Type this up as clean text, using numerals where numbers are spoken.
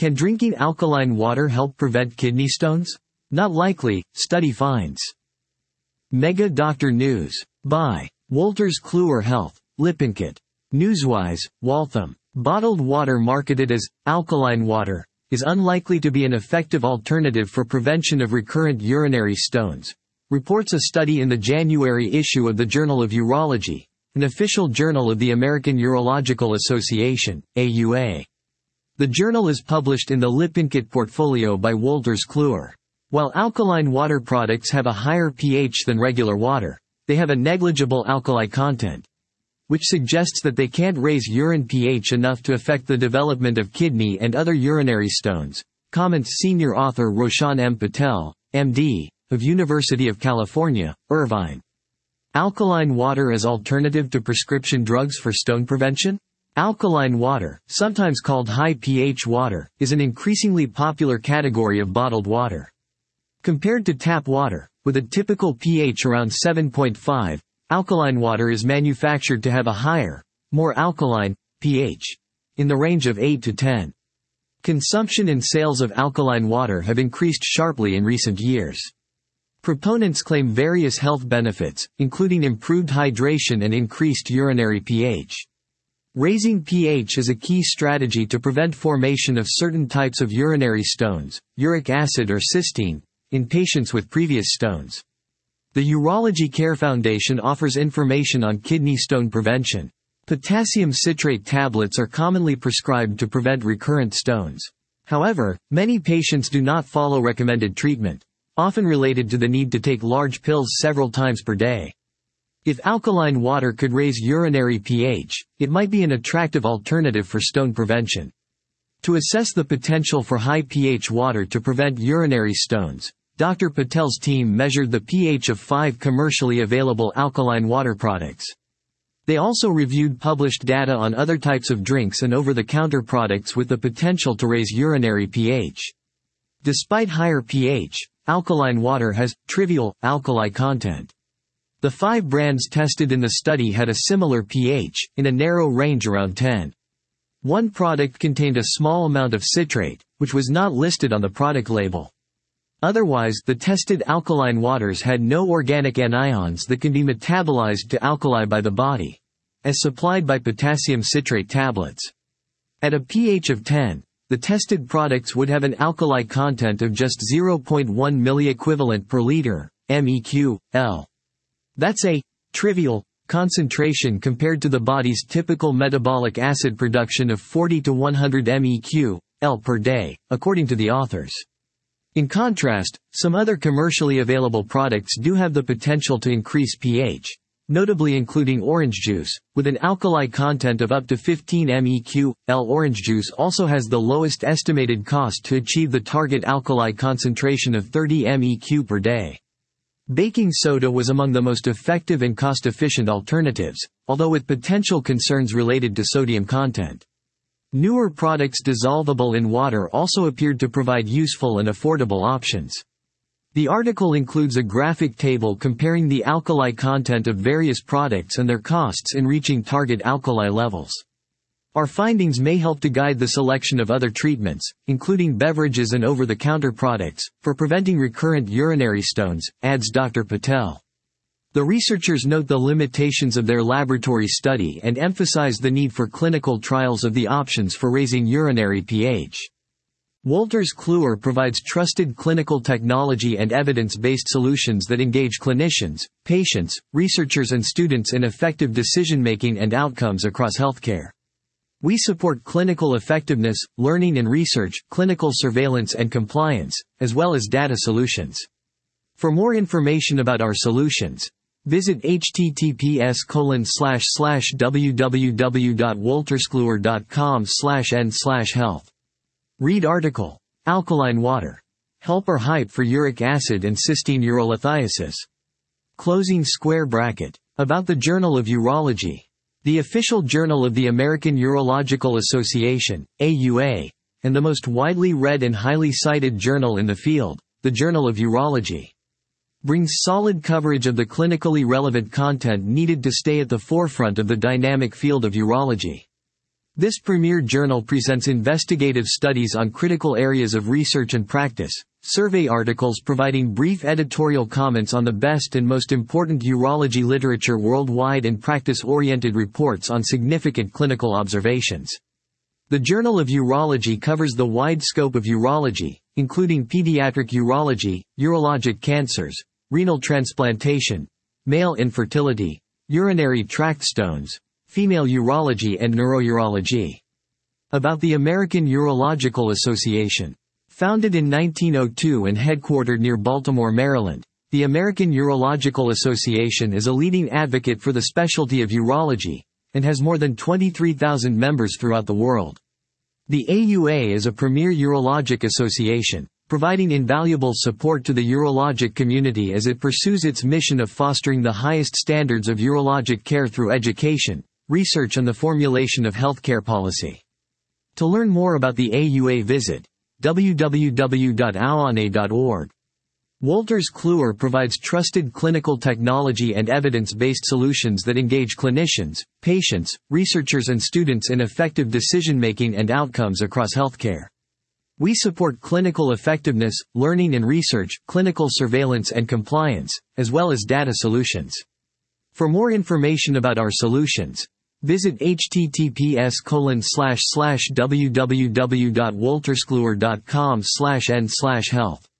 Can drinking alkaline water help prevent kidney stones? Not likely, study finds. Mega Doctor News. By Wolters Kluwer Health. Lippincott. Newswise, Waltham. Bottled water marketed as alkaline water is unlikely to be an effective alternative for prevention of recurrent urinary stones, reports a study in the January issue of the Journal of Urology, an official journal of the American Urological Association, AUA. The journal is published in the Lippincott portfolio by Wolters Kluwer. While alkaline water products have a higher pH than regular water, they have a negligible alkali content, which suggests that they can't raise urine pH enough to affect the development of kidney and other urinary stones, comments senior author Roshan M. Patel, MD, of University of California, Irvine. Alkaline water as alternative to prescription drugs for stone prevention? Alkaline water, sometimes called high pH water, is an increasingly popular category of bottled water. Compared to tap water, with a typical pH around 7.5, alkaline water is manufactured to have a higher, more alkaline, pH, in the range of 8 to 10. Consumption and sales of alkaline water have increased sharply in recent years. Proponents claim various health benefits, including improved hydration and increased urinary pH. Raising pH is a key strategy to prevent formation of certain types of urinary stones, uric acid or cysteine, in patients with previous stones. The Urology Care Foundation offers information on kidney stone prevention. Potassium citrate tablets are commonly prescribed to prevent recurrent stones. However, many patients do not follow recommended treatment, often related to the need to take large pills several times per day. If alkaline water could raise urinary pH, it might be an attractive alternative for stone prevention. To assess the potential for high pH water to prevent urinary stones, Dr. Patel's team measured the pH of 5 commercially available alkaline water products. They also reviewed published data on other types of drinks and over-the-counter products with the potential to raise urinary pH. Despite higher pH, alkaline water has trivial alkali content. The 5 brands tested in the study had a similar pH, in a narrow range around 10. One product contained a small amount of citrate, which was not listed on the product label. Otherwise, the tested alkaline waters had no organic anions that can be metabolized to alkali by the body, as supplied by potassium citrate tablets. At a pH of 10, the tested products would have an alkali content of just 0.1 milliequivalent per liter, MEq/L. That's a trivial concentration compared to the body's typical metabolic acid production of 40 to 100 MEq/L per day, according to the authors. In contrast, some other commercially available products do have the potential to increase pH, notably including orange juice, with an alkali content of up to 15 MEq/L. Orange juice also has the lowest estimated cost to achieve the target alkali concentration of 30 MEq per day. Baking soda was among the most effective and cost-efficient alternatives, although with potential concerns related to sodium content. Newer products dissolvable in water also appeared to provide useful and affordable options. The article includes a graphic table comparing the alkali content of various products and their costs in reaching target alkali levels. Our findings may help to guide the selection of other treatments, including beverages and over-the-counter products, for preventing recurrent urinary stones, adds Dr. Patel. The researchers note the limitations of their laboratory study and emphasize the need for clinical trials of the options for raising urinary pH. Wolters Kluwer provides trusted clinical technology and evidence-based solutions that engage clinicians, patients, researchers and students in effective decision-making and outcomes across healthcare. We support clinical effectiveness, learning and research, clinical surveillance and compliance, as well as data solutions. For more information about our solutions, visit https://www.wolterskluwer.com/n/health. Read article. Alkaline water. Help or hype for uric acid and cysteine urolithiasis. Closing square bracket. About the Journal of Urology. The official journal of the American Urological Association, AUA, and the most widely read and highly cited journal in the field, the Journal of Urology, brings solid coverage of the clinically relevant content needed to stay at the forefront of the dynamic field of urology. This premier journal presents investigative studies on critical areas of research and practice, survey articles providing brief editorial comments on the best and most important urology literature worldwide, and practice-oriented reports on significant clinical observations. The Journal of Urology covers the wide scope of urology, including pediatric urology, urologic cancers, renal transplantation, male infertility, urinary tract stones, female urology and neurourology. About the American Urological Association. Founded in 1902 and headquartered near Baltimore, Maryland, the American Urological Association is a leading advocate for the specialty of urology, and has more than 23,000 members throughout the world. The AUA is a premier urologic association, providing invaluable support to the urologic community as it pursues its mission of fostering the highest standards of urologic care through education, research and the formulation of healthcare policy. To learn more about the AUA, visit www.auana.org. Wolters Kluwer provides trusted clinical technology and evidence-based solutions that engage clinicians, patients, researchers and students in effective decision-making and outcomes across healthcare. We support clinical effectiveness, learning and research, clinical surveillance and compliance, as well as data solutions. For more information about our solutions, visit https://www.wolterskluwer.com/n/health.